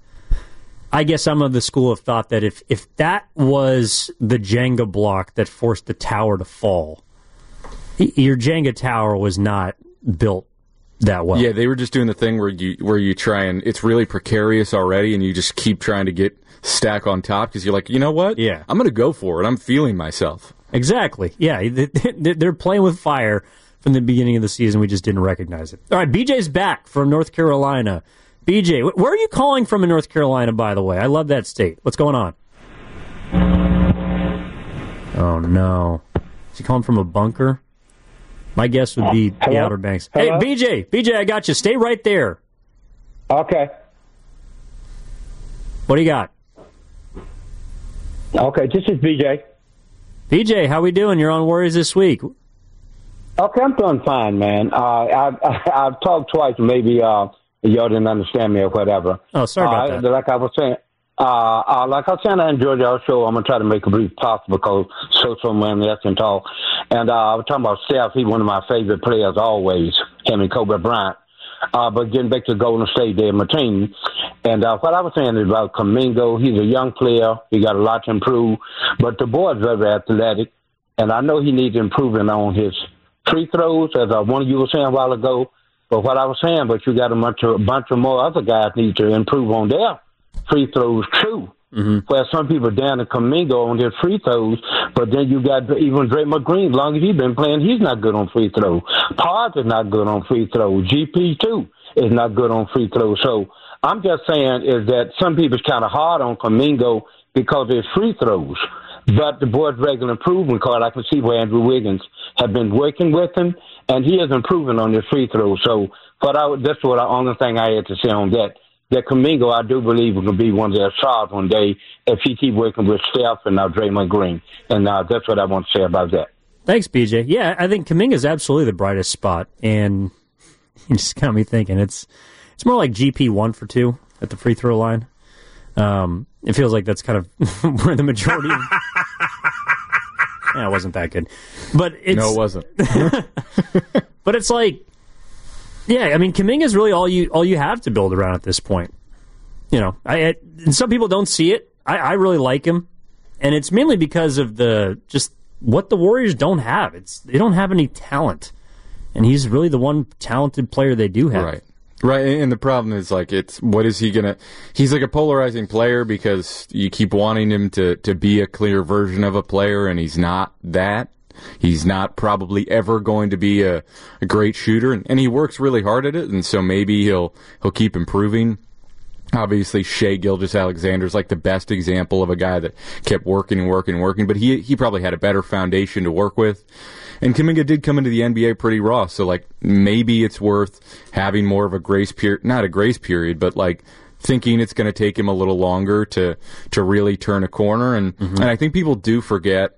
I guess I'm of the school of thought that if, if that was the Jenga block that forced the tower to fall, your Jenga tower was not built that well. Yeah, they were just doing the thing where you where you try and it's really precarious already, and you just keep trying to get stack on top because you're like, you know what? Yeah, I'm going to go for it. I'm feeling myself. Exactly. Yeah, they're playing with fire from the beginning of the season. We just didn't recognize it. All right, B J's back from North Carolina. B J, where are you calling from in North Carolina, by the way? I love that state. What's going on? Oh, no. Is he calling from a bunker? My guess would be Hello? the Outer Banks. Hello? Hey, B J, B J, I got you. Stay right there. Okay. What do you got? Okay, this is B J. B J, how we doing? You're on Warriors This Week. Okay, I'm doing fine, man. Uh, I've, I've talked twice, maybe uh, y'all didn't understand me or whatever. Oh, sorry about uh, that. Like I was saying, uh, uh, like I was saying, I enjoyed y'all's show. I'm going to try to make it brief possible because social media can talk. And uh, I was talking about Steph. He's one of my favorite players always, him and Kobe Bryant. Uh, but getting back to Golden State, they're my team. And uh, what I was saying is about Kuminga. He's a young player. He got a lot to improve. But the boy is very athletic. And I know he needs improvement on his free throws, as uh, one of you was saying a while ago. But what I was saying, but you got a bunch of, a bunch of more other guys need to improve on their free throws, too. Mm-hmm. Where some people down to Kuminga on their free throws, but then you got even Draymond Green. As long as he's been playing, he's not good on free throws. Paz is not good on free throws. G P, too, is not good on free throws. So I'm just saying is that some people's kind of hard on Kuminga because of his free throws. But the board's regular improvement card, I can see where Andrew Wiggins have been working with him, and he is improving on his free throws. So but I, that's what the only thing I had to say on that. That Kuminga, I do believe, will be one of their stars one day if he keep working with Steph and now Draymond Green. And uh, that's what I want to say about that. Thanks, B J. Yeah, I think Kuminga is absolutely the brightest spot, and you just got me thinking. It's it's more like G P one for two at the free throw line. Um, it feels like that's kind of where the majority of... yeah, it wasn't that good. But it's... No, it wasn't. But it's like... Yeah, I mean, Kuminga is really all you all you have to build around at this point. you know, I, I and some people don't see it. I, I really like him, and it's mainly because of the just what the Warriors don't have. It's they don't have any talent, and he's really the one talented player they do have. Right. Right, and the problem is, like, it's, what is he gonna, he's like a polarizing player because you keep wanting him to, to be a clear version of a player, and he's not that. He's not probably ever going to be a, a great shooter, and, and he works really hard at it, and so maybe he'll, he'll keep improving. Obviously, Shai Gilgeous-Alexander is like the best example of a guy that kept working and working and working, but he, he probably had a better foundation to work with. And Kuminga did come into the N B A pretty raw, so like maybe it's worth having more of a grace period, not a grace period, but like thinking it's going to take him a little longer to to really turn a corner. And mm-hmm. and I think people do forget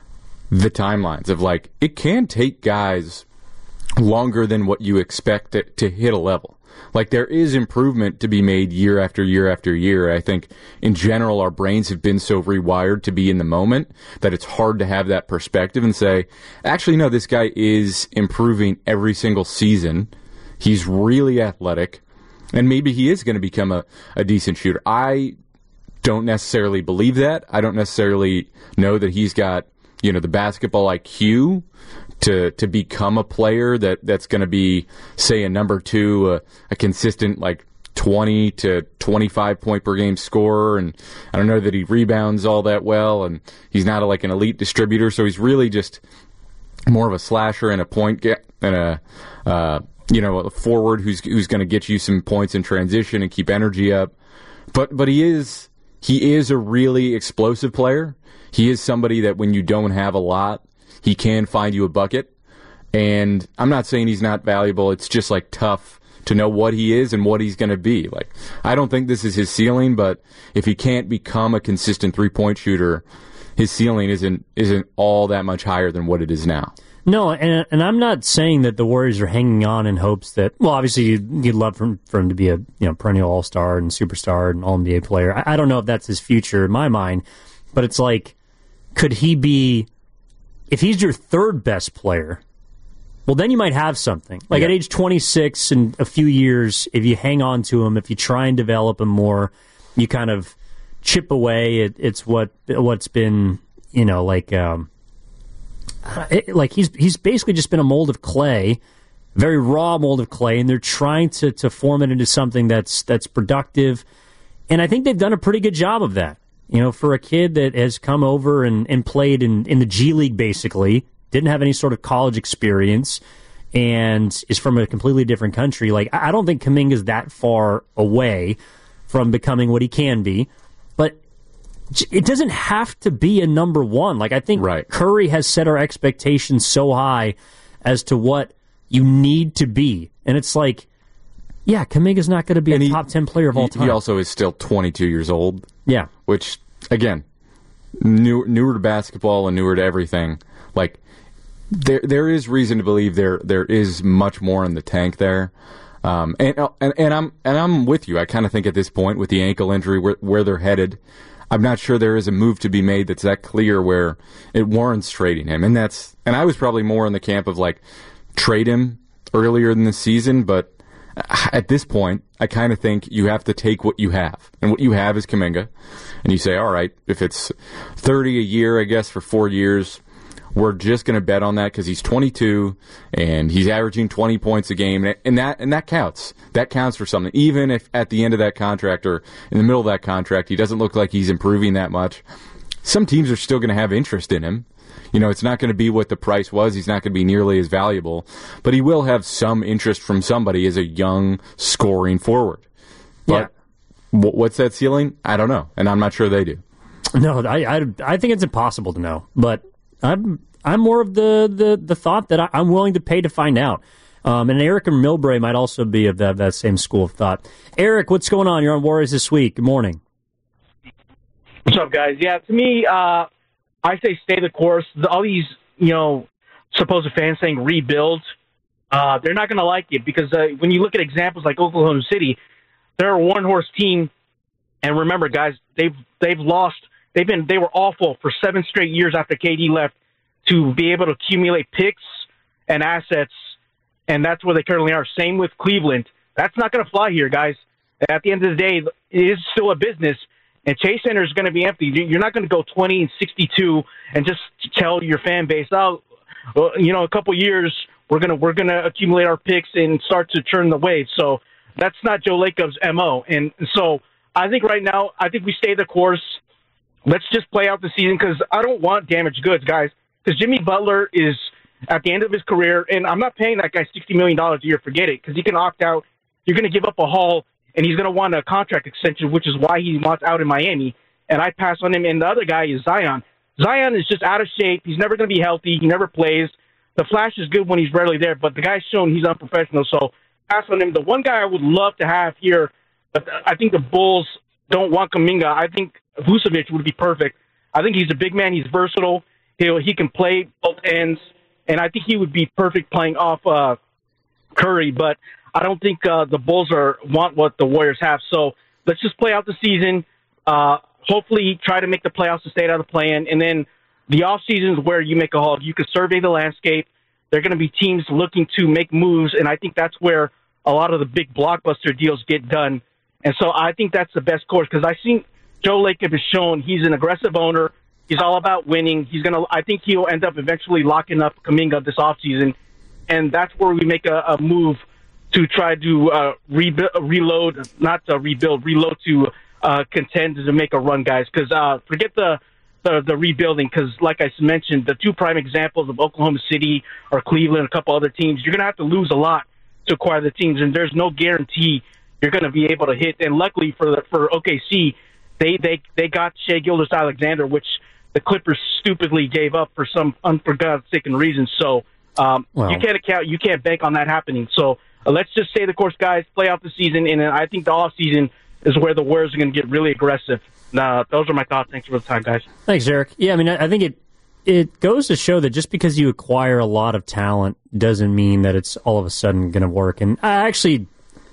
the timelines of like it can take guys longer than what you expect it to hit a level. Like, there is improvement to be made year after year after year. I think, in general, our brains have been so rewired to be in the moment that it's hard to have that perspective and say, actually, no, this guy is improving every single season. He's really athletic, and maybe he is going to become a, a decent shooter. I don't necessarily believe that. I don't necessarily know that he's got, you know, the basketball I Q to to become a player that, that's going to be, say, a number two, a, a consistent, like, twenty to twenty-five point per game scorer. And I don't know that he rebounds all that well, and he's not a, like an elite distributor, so he's really just more of a slasher and a point get and a uh, you know a forward who's who's going to get you some points in transition and keep energy up. But but he is he is a really explosive player. He is somebody that when you don't have a lot, he can find you a bucket. And I'm not saying he's not valuable. It's just like tough to know what he is and what he's going to be. Like, I don't think this is his ceiling, but if he can't become a consistent three-point shooter, his ceiling isn't isn't all that much higher than what it is now. No, and and I'm not saying that the Warriors are hanging on in hopes that, well, obviously you'd, you'd love for him, for him to be a you know perennial all-star and superstar and all-N B A player. I, I don't know if that's his future in my mind, but it's like, could he be, if he's your third best player, well, then you might have something. Like, yeah. At age twenty-six, in a few years, if you hang on to him, if you try and develop him more, you kind of chip away. It, it's what what's been, you know, like, um, it, like he's he's basically just been a mold of clay, very raw mold of clay, and they're trying to to form it into something that's that's productive. And I think they've done a pretty good job of that. You know, for a kid that has come over and, and played in, in the G League, basically, didn't have any sort of college experience, and is from a completely different country, like, I don't think Kuminga's that far away from becoming what he can be. But it doesn't have to be a number one. Like, I think right. Curry has set our expectations so high as to what you need to be. And it's like, yeah, Kuminga's not going to be and a he, top ten player of all time. He also is still twenty-two years old. Yeah. Which, again, new, newer to basketball and newer to everything. Like, there there is reason to believe there there is much more in the tank there. Um, and, and and I'm and I'm with you. I kind of think at this point, with the ankle injury, where, where they're headed, I'm not sure there is a move to be made that's that clear where it warrants trading him. And that's and I was probably more in the camp of, like, trade him earlier in the season, but at this point, I kind of think you have to take what you have. And what you have is Kuminga. And you say, all right, if it's thirty a year, I guess, for four years, we're just going to bet on that because he's twenty-two and he's averaging twenty points a game. And that and that counts. That counts for something. Even if at the end of that contract or in the middle of that contract, he doesn't look like he's improving that much, some teams are still going to have interest in him. You know, it's not going to be what the price was. He's not going to be nearly as valuable. But he will have some interest from somebody as a young, scoring forward. But yeah. w- what's that ceiling? I don't know. And I'm not sure they do. No, I, I, I think it's impossible to know. But I'm I'm more of the, the, the thought that I, I'm willing to pay to find out. Um, and Eric and Milbury might also be of that, that same school of thought. Eric, what's going on? You're on Warriors This Week. Good morning. What's up, guys? Yeah, to me, uh, I say stay the course. All these, you know, supposed fans saying rebuild, uh, they're not going to like it because uh, when you look at examples like Oklahoma City, they're a one-horse team. And remember, guys, they've they've lost. They've been they were awful for seven straight years after K D left to be able to accumulate picks and assets, and that's where they currently are. Same with Cleveland. That's not going to fly here, guys. At the end of the day, it is still a business, and Chase Center is going to be empty. You're not going to go twenty and sixty-two and just tell your fan base, oh, well, you know, a couple years we're gonna we're gonna accumulate our picks and start to turn the wave. So that's not Joe Lacob's M O. And so I think right now, I think we stay the course. Let's just play out the season because I don't want damaged goods, guys. Because Jimmy Butler is at the end of his career, and I'm not paying that guy sixty million dollars a year. Forget it, because he can opt out. You're going to give up a haul, and he's going to want a contract extension, which is why he wants out in Miami. And I pass on him. And the other guy is Zion. Zion is just out of shape. He's never going to be healthy. He never plays. The flash is good when he's rarely there, but the guy's shown he's unprofessional. So pass on him. The one guy I would love to have here, but I think the Bulls don't want Kuminga. I think Vucevic would be perfect. I think he's a big man. He's versatile. He'll, he can play both ends, and I think he would be perfect playing off uh, Curry. But I don't think uh, the Bulls are want what the Warriors have. So let's just play out the season. Uh, hopefully try to make the playoffs to stay out of the play-in. And then the offseason is where you make a haul. You can survey the landscape. There are going to be teams looking to make moves, and I think that's where a lot of the big blockbuster deals get done. And so I think that's the best course because I think Joe Lacob has shown he's an aggressive owner. He's all about winning. He's gonna. I think he'll end up eventually locking up Kuminga this offseason, and that's where we make a, a move to try to uh, rebuild, reload, not to rebuild, reload to uh, contend to make a run, guys. Because uh, forget the, the the rebuilding. Because like I mentioned, the two prime examples of Oklahoma City or Cleveland, a couple other teams, you're gonna have to lose a lot to acquire the teams, and there's no guarantee you're gonna be able to hit. And luckily for the, for O K C, they they they got Shai Gilgeous-Alexander, which the Clippers stupidly gave up for some unforgotten reason. So um, well. you can't account, you can't bank on that happening. So uh, let's just stay the course, guys. Play out the season, and uh, I think the off season is where the Warriors are going to get really aggressive. Nah, those are my thoughts. Thanks for the time, guys. Thanks, Eric. Yeah, I mean, I think it it goes to show that just because you acquire a lot of talent doesn't mean that it's all of a sudden going to work. And I actually,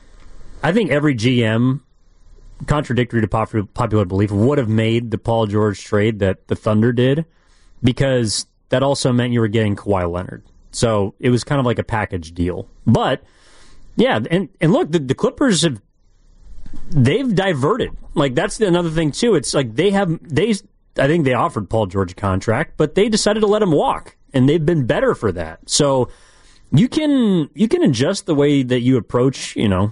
I think every G M, contradictory to popular belief, would have made the Paul George trade that the Thunder did because that also meant you were getting Kawhi Leonard. So it was kind of like a package deal. But, yeah, and, and look, the, the Clippers have, they've diverted. Like, that's another thing, too. It's like they have, they, I think they offered Paul George a contract, but they decided to let him walk, and they've been better for that. So you can, you can adjust the way that you approach, you know,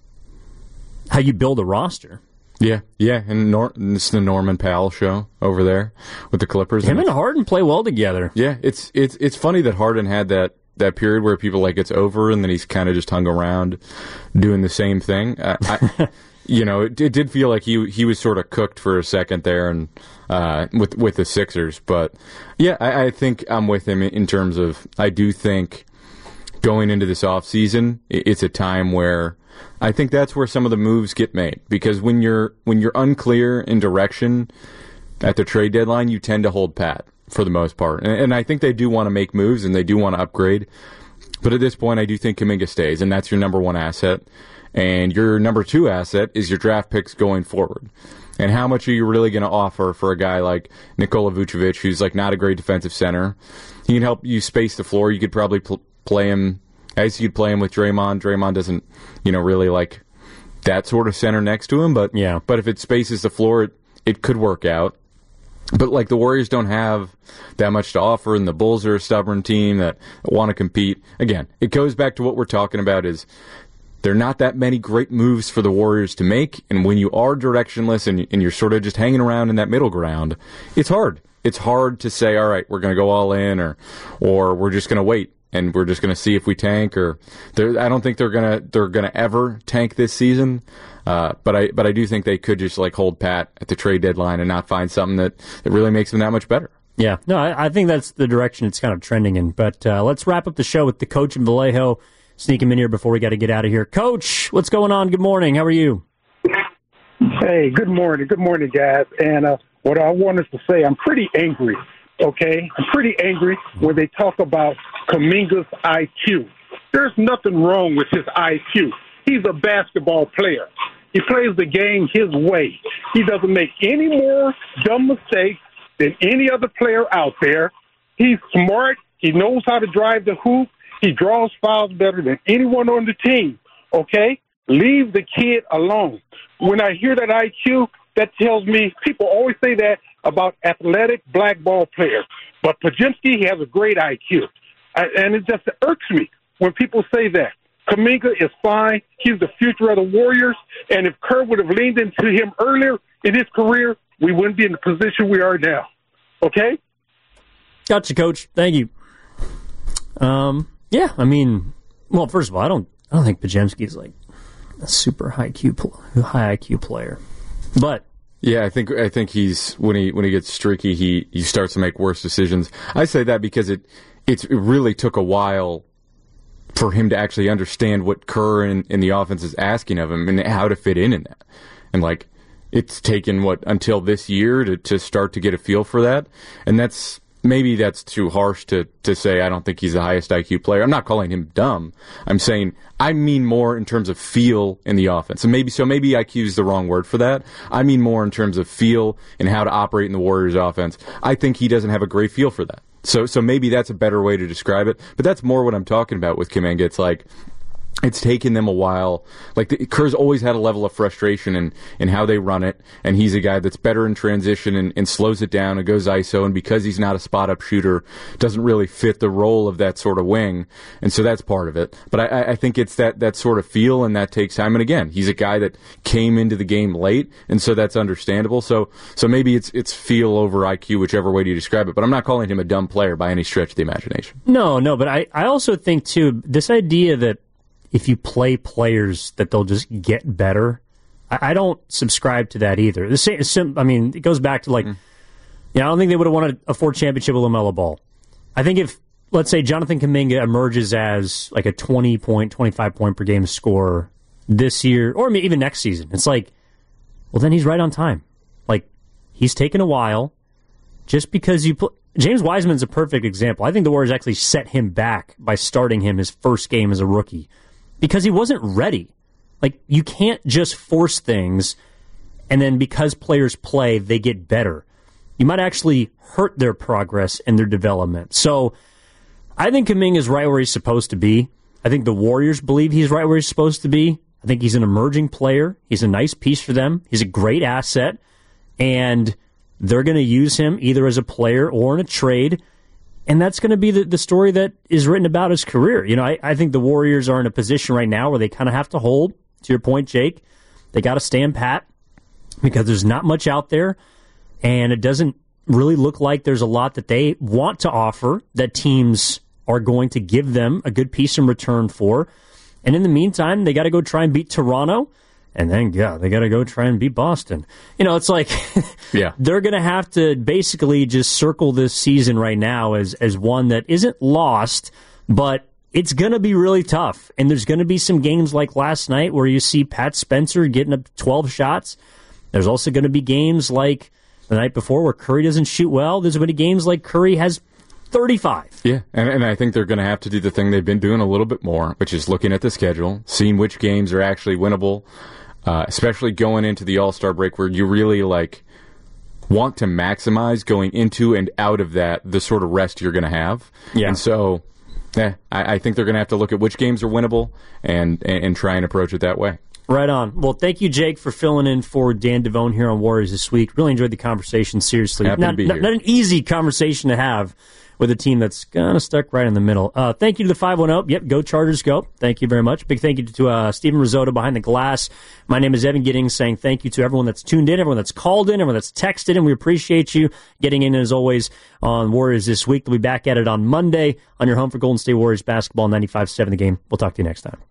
how you build a roster. Yeah, yeah, and Nor- it's the Norman Powell show over there with the Clippers. Him and and Harden play well together. Yeah, it's it's it's funny that Harden had that, that period where people like it's over, and then he's kind of just hung around doing the same thing. Uh, I, you know, it, it did feel like he he was sort of cooked for a second there, and uh, with with the Sixers. But yeah, I, I think I'm with him in terms of I do think going into this offseason, it's a time where I think that's where some of the moves get made, because when you're when you're unclear in direction at the trade deadline, you tend to hold pat for the most part. And, and I think they do want to make moves and they do want to upgrade. But at this point, I do think Kuminga stays, and that's your number one asset. And your number two asset is your draft picks going forward. And how much are you really going to offer for a guy like Nikola Vucevic, who's like not a great defensive center? He can help you space the floor. You could probably pl- play him. I guess you could play him with Draymond. Draymond doesn't, you know, really like that sort of center next to him. But yeah. But if it spaces the floor, it, it could work out. But like the Warriors don't have that much to offer, and the Bulls are a stubborn team that want to compete. Again, it goes back to what we're talking about is there are not that many great moves for the Warriors to make. And when you are directionless and, and you're sort of just hanging around in that middle ground, it's hard. It's hard to say, all right, we're going to go all in, or or we're just going to wait. And we're just going to see if we tank, or I don't think they're going to they're going to ever tank this season. Uh, but I but I do think they could just like hold pat at the trade deadline and not find something that, that really makes them that much better. Yeah, no, I, I think that's the direction it's kind of trending in. But uh, let's wrap up the show with the coach in Vallejo. Sneak him in here before we got to get out of here. Coach, what's going on? Good morning. How are you? Hey, good morning. Good morning, guys. And uh, what I wanted to say, I'm pretty angry. Okay, I'm pretty angry when they talk about Kuminga's I Q. There's nothing wrong with his I Q. He's a basketball player. He plays the game his way. He doesn't make any more dumb mistakes than any other player out there. He's smart. He knows how to drive the hoop. He draws fouls better than anyone on the team. Okay? Leave the kid alone. When I hear that I Q, that tells me people always say that about athletic black ball players. But Podziemski, he has a great I Q. I, and it just irks me when people say that. Kuminga is fine. He's the future of the Warriors. And if Kerr would have leaned into him earlier in his career, we wouldn't be in the position we are now. Okay? Gotcha, Coach. Thank you. Um, yeah, I mean, well, first of all, I don't, I don't think Podziemski is like a super high Q, high I Q player, but yeah, I think I think he's when he when he gets streaky, he he starts to make worse decisions. I say that because it it's, it really took a while for him to actually understand what Kerr and, and the offense is asking of him and how to fit in in that, and like it's taken what until this year to to start to get a feel for that, and that's. Maybe that's too harsh to, to say I don't think he's the highest I Q player. I'm not calling him dumb. I'm saying I mean more in terms of feel in the offense. And maybe so maybe I Q is the wrong word for that. I mean more in terms of feel and how to operate in the Warriors offense. I think he doesn't have a great feel for that. So so maybe that's a better way to describe it. But that's more what I'm talking about with Kuminga. It's like it's taken them a while. Like the, Kerr's always had a level of frustration in, in how they run it, and he's a guy that's better in transition and, and slows it down and goes I S O, and because he's not a spot-up shooter, doesn't really fit the role of that sort of wing, and so that's part of it. But I, I think it's that, that sort of feel, and that takes time. And again, he's a guy that came into the game late, and so that's understandable. So so maybe it's it's feel over I Q, whichever way you describe it. But I'm not calling him a dumb player by any stretch of the imagination. No, no, but I, I also think, too, this idea that if you play players that they'll just get better, I, I don't subscribe to that either. The same, I mean, it goes back to like, mm. you know, I don't think they would have won a, a fourth championship with LaMelo Ball. I think if, let's say, Jonathan Kuminga emerges as like a twenty point, twenty-five point per game scorer this year, or even next season, it's like, well, then he's right on time. Like, he's taken a while. Just because you put James Wiseman's a perfect example. I think the Warriors actually set him back by starting him his first game as a rookie. Because he wasn't ready. Like, you can't just force things, and then because players play, they get better. You might actually hurt their progress and their development. So, I think Kuminga is right where he's supposed to be. I think the Warriors believe he's right where he's supposed to be. I think he's an emerging player. He's a nice piece for them. He's a great asset. And they're going to use him either as a player or in a trade. And that's going to be the, the story that is written about his career. You know, I, I think the Warriors are in a position right now where they kind of have to hold, to your point, Jake. They got to stand pat because there's not much out there, and it doesn't really look like there's a lot that they want to offer that teams are going to give them a good piece in return for. And in the meantime, they got to go try and beat Toronto. And then, yeah, they got to go try and beat Boston. You know, it's like yeah. they're going to have to basically just circle this season right now as, as one that isn't lost, but it's going to be really tough. And there's going to be some games like last night where you see Pat Spencer getting up twelve shots. There's also going to be games like the night before where Curry doesn't shoot well. There's going to be games like Curry has thirty-five. Yeah, and, and I think they're going to have to do the thing they've been doing a little bit more, which is looking at the schedule, seeing which games are actually winnable. Uh, especially going into the All-Star break where you really like want to maximize going into and out of that the sort of rest you're going to have. Yeah. And so eh, I, I think they're going to have to look at which games are winnable and, and, and try and approach it that way. Right on. Well, thank you, Jake, for filling in for Dan Devone here on Warriors This Week. Really enjoyed the conversation, seriously. Happy not, to be not, here. not an easy conversation to have with a team that's kind of stuck right in the middle. Uh, thank you to the five one zero. Yep, go Chargers, go. Thank you very much. Big thank you to uh, Steven Risotto behind the glass. My name is Evan Giddings, saying thank you to everyone that's tuned in, everyone that's called in, everyone that's texted in. We appreciate you getting in, as always, on Warriors This Week. We'll be back at it on Monday on your home for Golden State Warriors basketball, ninety-five seven The Game. We'll talk to you next time.